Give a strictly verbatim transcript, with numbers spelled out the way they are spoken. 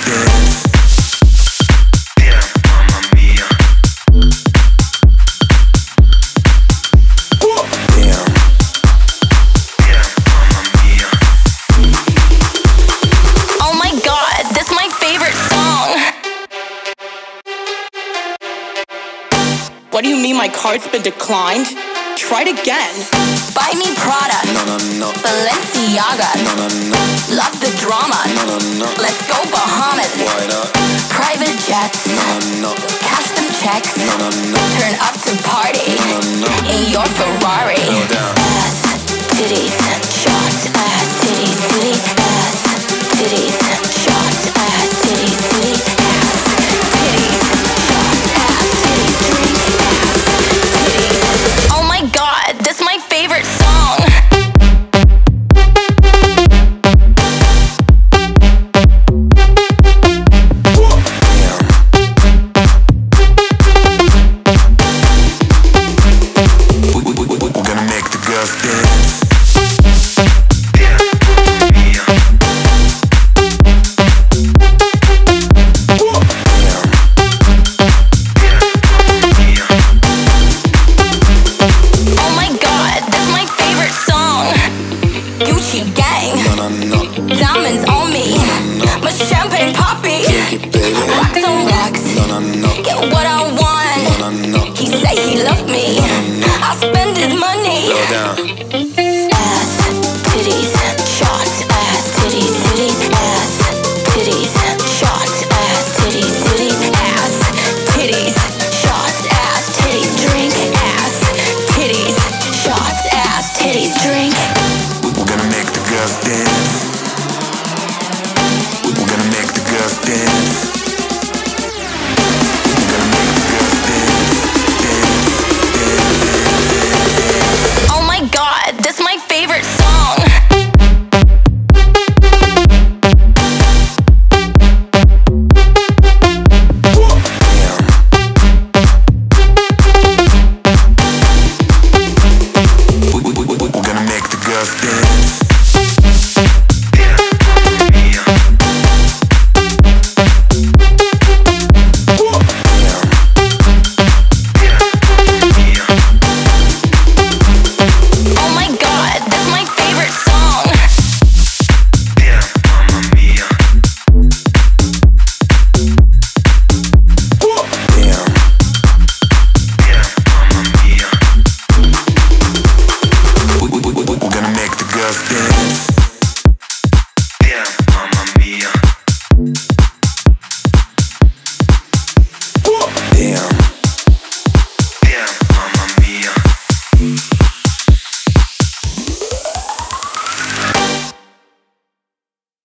dance. What do you mean my card's been declined? Try it again. Buy me Prada. No, no, no. Balenciaga. No, no, no. Love the drama. No, no, no. Let's go Bahamas. Why not? Private jets. No, no, no. Cash them checks. No, no, no. Turn up to party. No, no, no. In your Ferrari. Go down. Ass, titties, shots. Ass, titties, titties. Ass, titties, shots. Ass, titties, titties. Ass, titties, shots. Ass, titties, titties. Ass, titties. Oh my God, this is my favorite song. Diamonds on me, my champagne poppy. Rocks on rocks. Get what